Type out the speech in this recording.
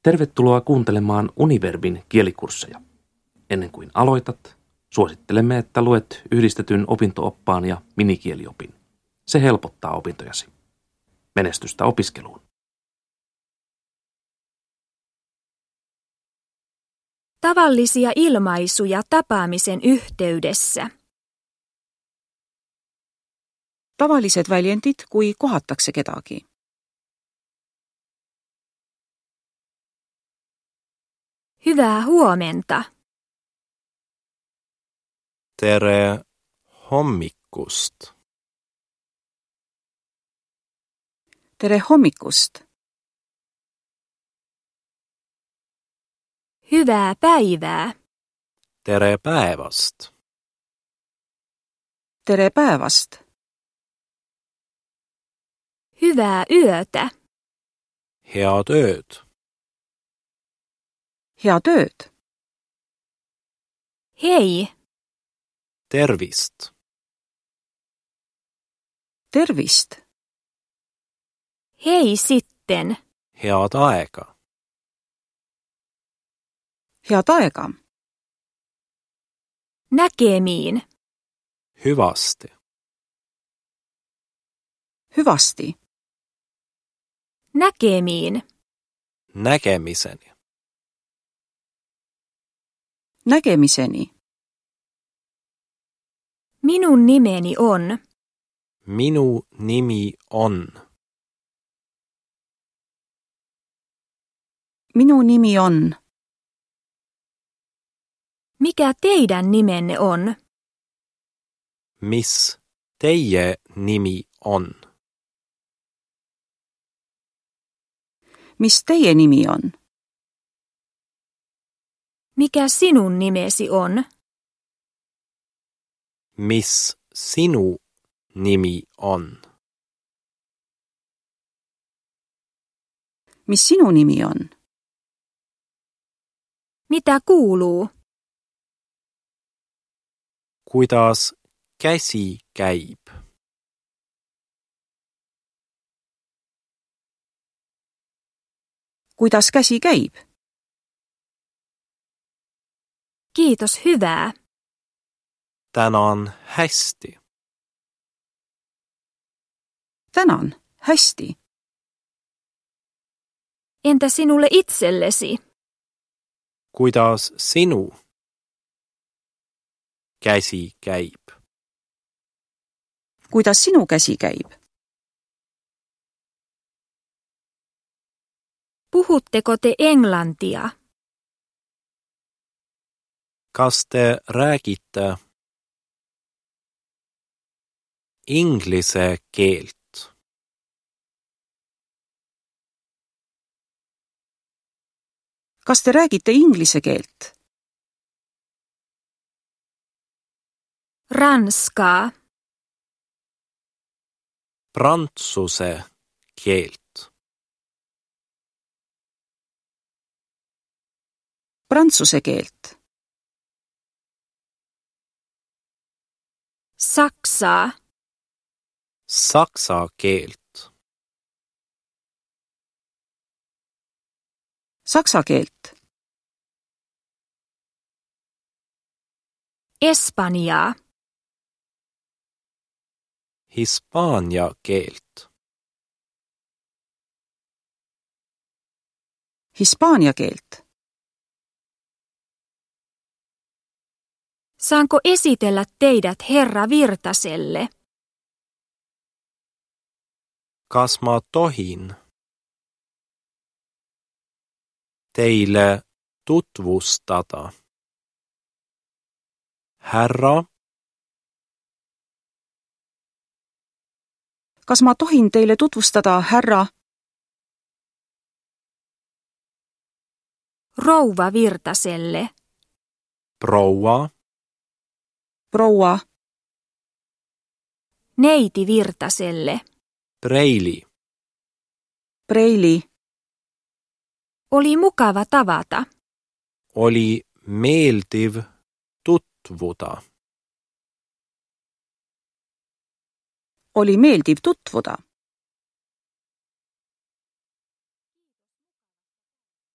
Tervetuloa kuuntelemaan Univerbin kielikursseja. Ennen kuin aloitat, suosittelemme, että luet yhdistetyn opinto-oppaan ja minikieliopin. Se helpottaa opintojasi. Menestystä opiskeluun. Tavallisia ilmaisuja tapaamisen yhteydessä. Tavalliset väljendit, kui kohatakse kedagi. Hyvää huomenta. Tere hommikust. Tere hommikust. Hyvää päivää. Tere päevast. Tere päevast. Hyvää yötä. Head ööd. Head ööd. Hei. Tervist. Tervist. Hei sitten. Head aega. Head aega. Näkemiin. Hyvästi. Hyvästi. Näkemiin. Näkemiseni. Näkemiseni. Minun nimeni on. Minu nimi on. Minun nimi on. Mikä teidän nimenne on? Mis teie nimi on? Mis teie nimi on? Mikä sinun nimesi on? Mis sinu nimi on? Mis sinu nimi on? Mitä kuuluu? Kuidas käsi käib? Kuidas käsi käib? Kiitos hyvää. Tänan hästi. Tänan. Hästi. Entä sinulle itsellesi? Kuidas sinu käsi käib? Kuidas sinu käsi käib? Puhutteko te englantia? Kas te räägite inglise keelt? Kas te räägite inglise keelt? Ranskaa. Prantsuse keelt. Prantsuse keelt. Saksaa. Saksa keelt. Saksa keelt. Espanjaa. Hispania keelt. Hispaania keelt. Saanko esitellä teidät herra Virtaselle? Kas ma tohin teille tutvustada härra Kas ma tohin teile tutvustada härra Rouva Virtaselle? proua proua Neiti Virtaselle? Preili? Preili? Oli mukava tavata. Oli meeldiv tutvuda. Oli meeldiv tutvuda.